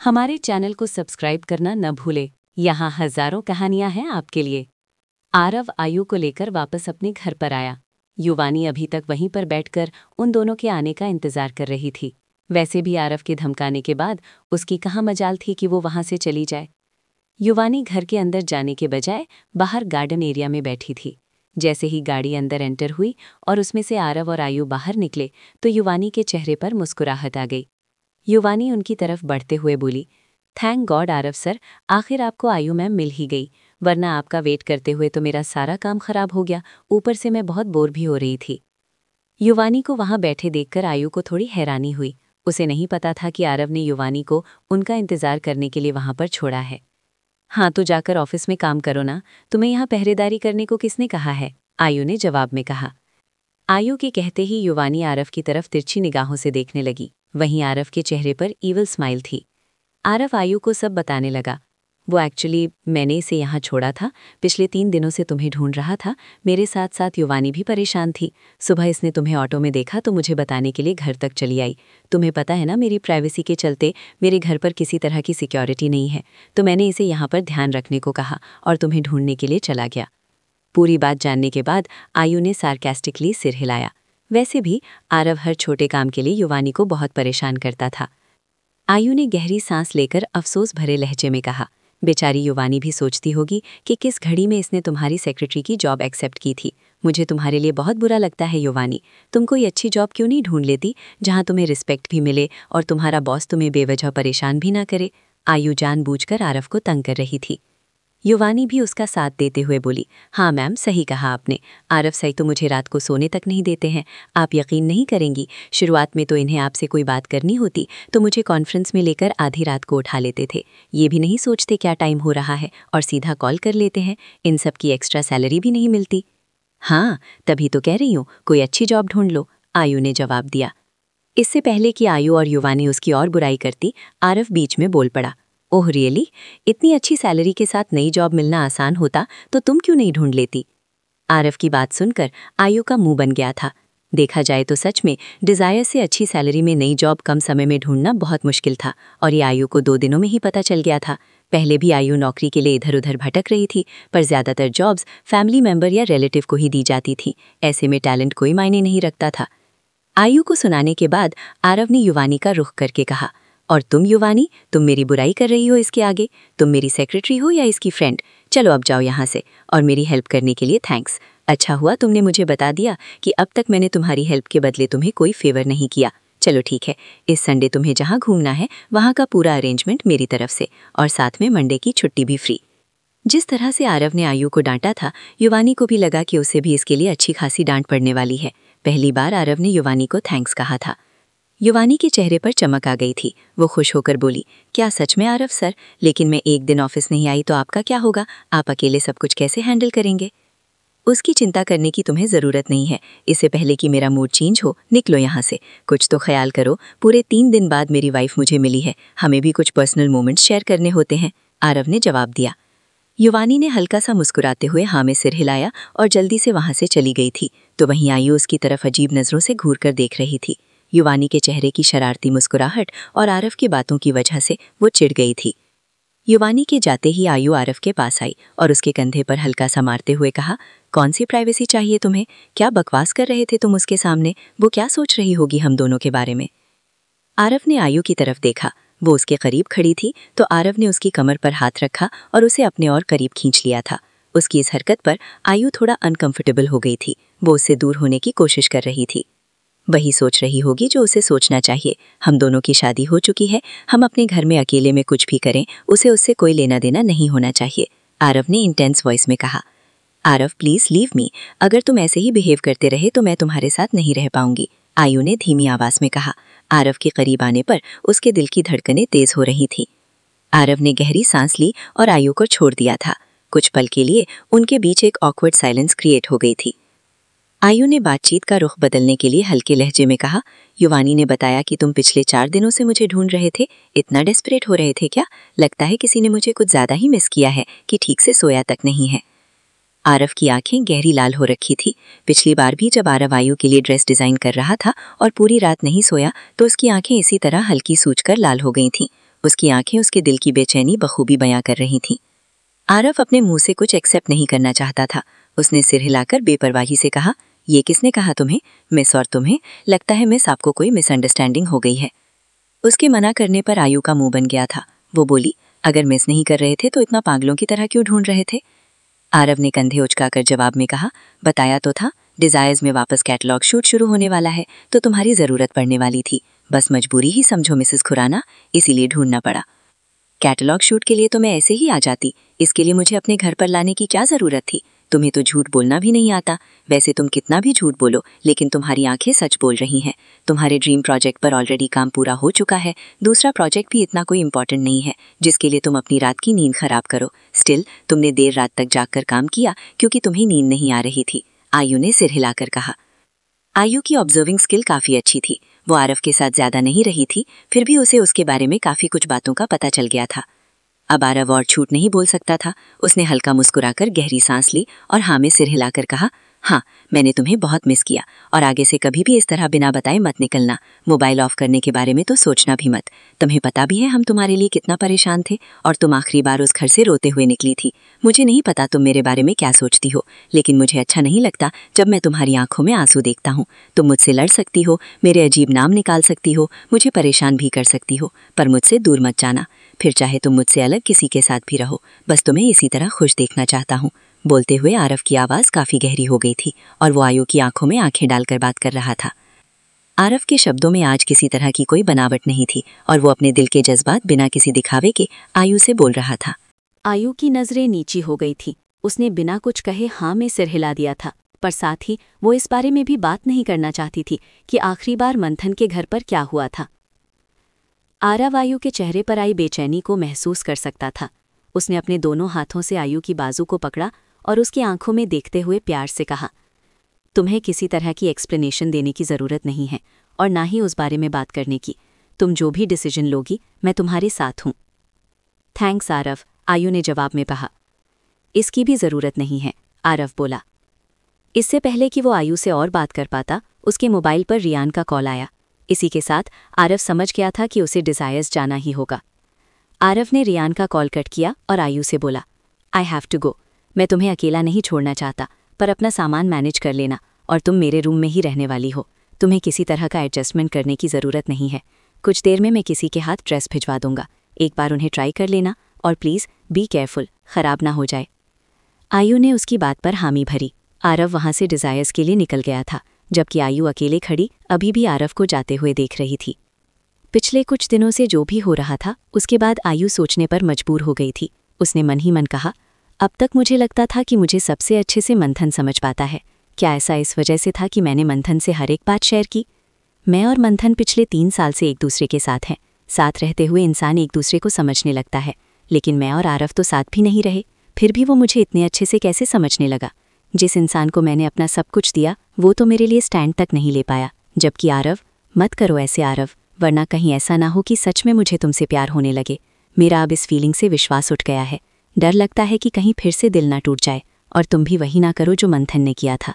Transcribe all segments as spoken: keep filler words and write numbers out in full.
हमारे चैनल को सब्सक्राइब करना न भूले। यहाँ हजारों कहानियां हैं आपके लिए। आरव आयु को लेकर वापस अपने घर पर आया। युवानी अभी तक वहीं पर बैठकर उन दोनों के आने का इंतजार कर रही थी। वैसे भी आरव के धमकाने के बाद उसकी कहाँ मजाल थी कि वो वहां से चली जाए। युवानी घर के अंदर जाने के बजाय बाहर गार्डन एरिया में बैठी थी। जैसे ही गाड़ी अंदर एंटर हुई और उसमें से आरव और आयु बाहर निकले तो युवानी के चेहरे पर मुस्कुराहट आ गई। युवानी उनकी तरफ बढ़ते हुए बोली, थैंक गॉड आरव सर, आखिर आपको आयु मैम मिल ही गई, वरना आपका वेट करते हुए तो मेरा सारा काम खराब हो गया, ऊपर से मैं बहुत बोर भी हो रही थी। युवानी को वहां बैठे देखकर आयु को थोड़ी हैरानी हुई। उसे नहीं पता था कि आरव ने युवानी को उनका इंतजार करने के लिए वहां पर छोड़ा है। हाँ तो जाकर ऑफिस में काम करो ना, तुम्हें यहाँ पहरेदारी करने को किसने कहा है, आयु ने जवाब में कहा। आयु के कहते ही युवानी आरव की तरफ तिरछी निगाहों से देखने लगी। वहीं आरव के चेहरे पर ईविल स्माइल थी। आरव आयु को सब बताने लगा। वो एक्चुअली मैंने इसे यहाँ छोड़ा था, पिछले तीन दिनों से तुम्हें ढूंढ रहा था। मेरे साथ साथ युवानी भी परेशान थी। सुबह इसने तुम्हें ऑटो में देखा तो मुझे बताने के लिए घर तक चली आई। तुम्हें पता है ना, मेरी प्राइवेसी के चलते मेरे घर पर किसी तरह की सिक्योरिटी नहीं है, तो मैंने इसे यहाँ पर ध्यान रखने को कहा और तुम्हें ढूंढने के लिए चला गया। पूरी बात जानने के बाद आयु ने सार्केस्टिकली सिर हिलाया। वैसे भी आरव हर छोटे काम के लिए युवानी को बहुत परेशान करता था। आयु ने गहरी सांस लेकर अफसोस भरे लहजे में कहा, बेचारी युवानी भी सोचती होगी कि किस घड़ी में इसने तुम्हारी सेक्रेटरी की जॉब एक्सेप्ट की थी। मुझे तुम्हारे लिए बहुत बुरा लगता है युवानी, तुम कोई अच्छी जॉब क्यों नहीं ढूंढ लेती जहां तुम्हें रिस्पेक्ट भी मिले और तुम्हारा बॉस तुम्हें बेवजह परेशान भी ना करे। आयु जानबूझकर आरव को तंग कर रही थी। युवानी भी उसका साथ देते हुए बोली, हाँ मैम, सही कहा आपने। आरव सही तो मुझे रात को सोने तक नहीं देते हैं। आप यकीन नहीं करेंगी, शुरुआत में तो इन्हें आपसे कोई बात करनी होती तो मुझे कॉन्फ्रेंस में लेकर आधी रात को उठा लेते थे। ये भी नहीं सोचते क्या टाइम हो रहा है और सीधा कॉल कर लेते हैं। इन सब की एक्स्ट्रा सैलरी भी नहीं मिलती। हाँ तभी तो कह रही हूँ, कोई अच्छी जॉब ढूंढ लो, आयु ने जवाब दिया। इससे पहले कि आयु और युवानी उसकी और बुराई करती, आरव बीच में बोल पड़ा, ओह रियली, इतनी अच्छी सैलरी के साथ नई जॉब मिलना आसान होता तो तुम क्यों नहीं ढूंढ लेती। आरव की बात सुनकर आयु का मुंह बन गया था। देखा जाए तो सच में डिजायर से अच्छी सैलरी में नई जॉब कम समय में ढूंढना बहुत मुश्किल था और ये आयु को दो दिनों में ही पता चल गया था। पहले भी आयु नौकरी के लिए इधर उधर भटक रही थी, पर ज्यादातर जॉब्स फैमिली मेंबर या रिलेटिव को ही दी जाती थी। ऐसे में टैलेंट कोई मायने नहीं रखता था। आयु को सुनाने के बाद आरव ने युवानी का रुख करके कहा, और तुम युवानी, तुम मेरी बुराई कर रही हो इसके आगे? तुम मेरी सेक्रेटरी हो या इसकी फ्रेंड? चलो अब जाओ यहाँ से, और मेरी हेल्प करने के लिए थैंक्स। अच्छा हुआ तुमने मुझे बता दिया कि अब तक मैंने तुम्हारी हेल्प के बदले तुम्हें कोई फेवर नहीं किया। चलो ठीक है, इस संडे तुम्हें जहाँ घूमना है वहाँ का पूरा अरेंजमेंट मेरी तरफ से, और साथ में मंडे की छुट्टी भी फ्री। जिस तरह से आरव ने आयु को डांटा था, युवानी को भी लगा कि उसे भी इसके लिए अच्छी खासी डांट पड़ने वाली है। पहली बार आरव ने युवानी को थैंक्स कहा था। युवानी के चेहरे पर चमक आ गई थी। वो खुश होकर बोली, क्या सच में आरव सर? लेकिन मैं एक दिन ऑफिस नहीं आई तो आपका क्या होगा? आप अकेले सब कुछ कैसे हैंडल करेंगे? उसकी चिंता करने की तुम्हें ज़रूरत नहीं है। इससे पहले कि मेरा मूड चेंज हो, निकलो यहाँ से। कुछ तो ख्याल करो, पूरे तीन दिन बाद मेरी वाइफ मुझे मिली है, हमें भी कुछ पर्सनल मोमेंट्स शेयर करने होते हैं, आरव ने जवाब दिया। युवानी ने हल्का सा मुस्कुराते हुए हाँ में सिर हिलाया और जल्दी से वहां से चली गई थी, तो वहीं आयु उसकी तरफ अजीब नजरों से घूर कर देख रही थी। युवानी के चेहरे की शरारती मुस्कुराहट और आरव की बातों की वजह से वो चिढ़ गई थी। युवानी के जाते ही आयु आरव के पास आई और उसके कंधे पर हल्का सा मारते हुए कहा, कौन सी प्राइवेसी चाहिए तुम्हें? क्या बकवास कर रहे थे तुम उसके सामने? वो क्या सोच रही होगी हम दोनों के बारे में? आरव ने आयु की तरफ देखा। वो उसके करीब खड़ी थी तो आरव ने उसकी कमर पर हाथ रखा और उसे अपने और करीब खींच लिया था। उसकी इस हरकत पर आयु थोड़ा अनकंफर्टेबल हो गई थी। वो उससे दूर होने की कोशिश कर रही थी। वही सोच रही होगी जो उसे सोचना चाहिए, हम दोनों की शादी हो चुकी है, हम अपने घर में अकेले में कुछ भी करें, उसे उससे कोई लेना देना नहीं होना चाहिए, आरव ने इंटेंस वॉइस में कहा। आरव प्लीज लीव मी, अगर तुम ऐसे ही बिहेव करते रहे तो मैं तुम्हारे साथ नहीं रह पाऊंगी, आयु ने धीमी आवाज में कहा। आरव के करीब आने पर उसके दिल की धड़कनें तेज हो रही थीं। आरव ने गहरी सांस ली और आयु को छोड़ दिया था। कुछ पल के लिए उनके बीच एक ऑकवर्ड साइलेंस क्रिएट हो गई थी। आयु ने बातचीत का रुख बदलने के लिए हल्के लहजे में कहा, युवानी ने बताया कि तुम पिछले चार दिनों से मुझे ढूंढ रहे थे, इतना डेस्परेट हो रहे थे क्या? लगता है किसी ने मुझे कुछ ज्यादा ही मिस किया है कि ठीक से सोया तक नहीं है। आरव की आंखें गहरी लाल हो रखी थी। पिछली बार भी जब आरव आयु के लिए ड्रेस डिजाइन कर रहा था और पूरी रात नहीं सोया तो उसकी आंखें इसी तरह हल्की सूझकर लाल हो गई थीं। उसकी आंखें उसके दिल की बेचैनी बखूबी बयां कर रही थीं। आरव अपने मुंह से कुछ एक्सेप्ट नहीं करना चाहता था। उसने सिर हिलाकर बेपरवाही से कहा, ये किसने कहा तुम्हें? मिस और तुम्हें? लगता है मिस आपको कोई मिसअंडरस्टैंडिंग हो गई है। उसके मना करने पर आयु का मुंह बन गया था। वो बोली, अगर मिस नहीं कर रहे थे तो इतना पागलों की तरह क्यों ढूंढ रहे थे? आरव ने कंधे उचकाकर जवाब में कहा, बताया तो था, डिजायर्स में वापस कैटलॉग शूट शुरू होने वाला है तो तुम्हारी जरूरत पड़ने वाली थी। बस मजबूरी ही समझो मिसेस खुराना, इसीलिए ढूंढना पड़ा। कैटलॉग शूट के लिए तो मैं ऐसे ही आ जाती, इसके लिए मुझे अपने घर पर लाने की क्या जरूरत थी? तुम्हें तो झूठ बोलना भी नहीं आता। वैसे तुम कितना भी झूठ बोलो, लेकिन तुम्हारी आंखें सच बोल रही हैं। तुम्हारे ड्रीम प्रोजेक्ट पर ऑलरेडी काम पूरा हो चुका है। दूसरा प्रोजेक्ट भी इतना कोई इंपॉर्टेंट नहीं है जिसके लिए तुम अपनी रात की नींद खराब करो। स्टिल तुमने देर रात तक जागकर काम किया क्योंकि तुम्हें नींद नहीं आ रही थी। आयु ने सिर हिलाकर कहा। आयु की ऑब्जर्विंग स्किल काफी अच्छी थी। वो आरव के साथ ज्यादा नहीं रही थी, फिर भी उसे उसके बारे में काफी कुछ बातों का पता चल गया था। अब आरव और झूठ नहीं बोल सकता था। उसने हल्का मुस्कुराकर गहरी सांस ली और हाँ में सिर हिलाकर कहा, हाँ, मैंने तुम्हें बहुत मिस किया और आगे से कभी भी इस तरह बिना बताए मत निकलना। मोबाइल ऑफ करने के बारे में तो सोचना भी मत। तुम्हें पता भी है हम तुम्हारे लिए कितना परेशान थे और तुम आखिरी बार उस घर से रोते हुए निकली थी। मुझे नहीं पता तुम मेरे बारे में क्या सोचती हो, लेकिन मुझे अच्छा नहीं लगता जब मैं तुम्हारी आंखों में आंसू देखता हूँ। तुम मुझसे लड़ सकती हो, मेरे अजीब नाम निकाल सकती हो, मुझे परेशान भी कर सकती हो, पर मुझसे दूर मत जाना। फिर चाहे तुम मुझसे अलग किसी के साथ भी रहो, बस तुम्हें इसी तरह खुश देखना चाहता हूँ। बोलते हुए आरव की आवाज़ काफ़ी गहरी हो गई थी और वो आयु की आंखों में आंखें डालकर बात कर रहा था। आरव के शब्दों में आज किसी तरह की कोई बनावट नहीं थी और वो अपने दिल के जज्बात बिना किसी दिखावे के आयु से बोल रहा था। आयु की नज़रें नीची हो गई थी। उसने बिना कुछ कहे हाँ में सिर हिला दिया था, पर साथ ही वो इस बारे में भी बात नहीं करना चाहती थी कि आखिरी बार मंथन के घर पर क्या हुआ था। आरव आयु के चेहरे पर आई बेचैनी को महसूस कर सकता था। उसने अपने दोनों हाथों से आयु की बाजू को पकड़ा और उसकी आंखों में देखते हुए प्यार से कहा, तुम्हें किसी तरह की एक्सप्लेनेशन देने की ज़रूरत नहीं है और ना ही उस बारे में बात करने की। तुम जो भी डिसीजन लोगी, मैं तुम्हारे साथ हूँ। थैंक्स आरव, आयु ने जवाब में कहा। इसकी भी ज़रूरत नहीं है, आरव बोला। इससे पहले कि वो आयु से और बात कर पाता, उसके मोबाइल पर रियान का कॉल आया। इसी के साथ आरव समझ गया था कि उसे डिज़ायर्स जाना ही होगा। आरव ने रियान का कॉल कट किया और आयु से बोला, आई हैव टू गो। मैं तुम्हें अकेला नहीं छोड़ना चाहता, पर अपना सामान मैनेज कर लेना और तुम मेरे रूम में ही रहने वाली हो। तुम्हें किसी तरह का एडजस्टमेंट करने की ज़रूरत नहीं है। कुछ देर में मैं किसी के हाथ ड्रेस भिजवा दूंगा, एक बार उन्हें ट्राई कर लेना और प्लीज़ बी केयरफुल, ख़राब ना हो जाए। आयु ने उसकी बात पर हामी भरी। आरव वहाँ से डिज़ायर्स के लिए निकल गया था, जबकि आयु अकेले खड़ी अभी भी आरव को जाते हुए देख रही थी। पिछले कुछ दिनों से जो भी हो रहा था, उसके बाद आयु सोचने पर मजबूर हो गई थी। उसने मन ही मन कहा, अब तक मुझे लगता था कि मुझे सबसे अच्छे से मंथन समझ पाता है। क्या ऐसा इस वजह से था कि मैंने मंथन से हर एक बात शेयर की? मैं और मंथन पिछले तीन साल से एक दूसरे के साथ हैं। साथ रहते हुए इंसान एक दूसरे को समझने लगता है, लेकिन मैं और आरव तो साथ भी नहीं रहे, फिर भी वो मुझे इतने अच्छे से कैसे समझने लगा? जिस इंसान को मैंने अपना सब कुछ दिया, वो तो मेरे लिए स्टैंड तक नहीं ले पाया। जबकि आरव, मत करो ऐसे आरव, वरना कहीं ऐसा ना हो कि सच में मुझे तुमसे प्यार होने लगे। मेरा अब इस फीलिंग से विश्वास उठ गया है। डर लगता है कि कहीं फिर से दिल ना टूट जाए और तुम भी वही ना करो जो मंथन ने किया था।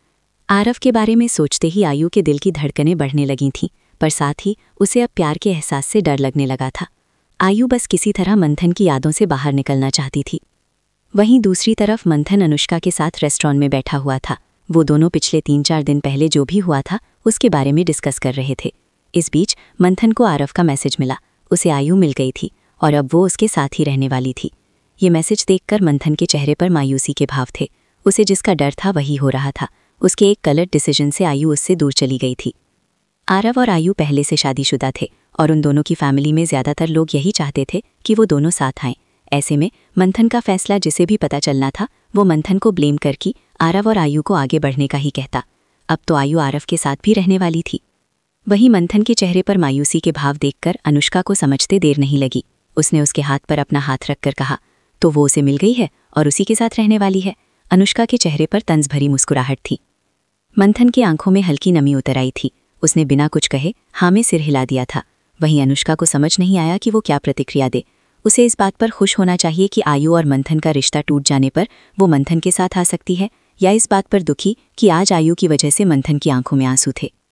आरव के बारे में सोचते ही आयु के दिल की धड़कनें बढ़ने लगी थीं, पर साथ ही उसे अब प्यार के एहसास से डर लगने लगा था। आयु बस किसी तरह मंथन की यादों से बाहर निकलना चाहती थी। वहीं दूसरी तरफ मंथन अनुष्का के साथ रेस्टोरेंट में बैठा हुआ था। वो दोनों पिछले तीन चार दिन पहले जो भी हुआ था उसके बारे में डिस्कस कर रहे थे। इस बीच मंथन को आरव का मैसेज मिला। उसे आयु मिल गई थी और अब वो उसके साथ ही रहने वाली थी। ये मैसेज देखकर मंथन के चेहरे पर मायूसी के भाव थे। उसे जिसका डर था वही हो रहा था। उसके एक गलत डिसीजन से आयु उससे दूर चली गई थी। आरव और आयु पहले से शादीशुदा थे और उन दोनों की फैमिली में ज़्यादातर लोग यही चाहते थे कि वो दोनों साथ आएं। ऐसे में मंथन का फैसला जिसे भी पता चलना था, वो मंथन को ब्लेम करके आरव और आयु को आगे बढ़ने का ही कहता। अब तो आयु आरव के साथ भी रहने वाली थी। वहीं मंथन के चेहरे पर मायूसी के भाव देखकर अनुष्का को समझते देर नहीं लगी। उसने उसके हाथ पर अपना हाथ रखकर कहा, तो वो उसे मिल गई है और उसी के साथ रहने वाली है। अनुष्का के चेहरे पर तंज भरी मुस्कुराहट थी। मंथन की आंखों में हल्की नमी उतर आई थी। उसने बिना कुछ कहे हाँ में सिर हिला दिया था। वहीं अनुष्का को समझ नहीं आया कि वो क्या प्रतिक्रिया दे। उसे इस बात पर खुश होना चाहिए कि आयु और मंथन का रिश्ता टूट जाने पर वो मंथन के साथ आ सकती है, या इस बात पर दुखी कि आज आयु की वजह से मंथन की आंखों में आंसू थे।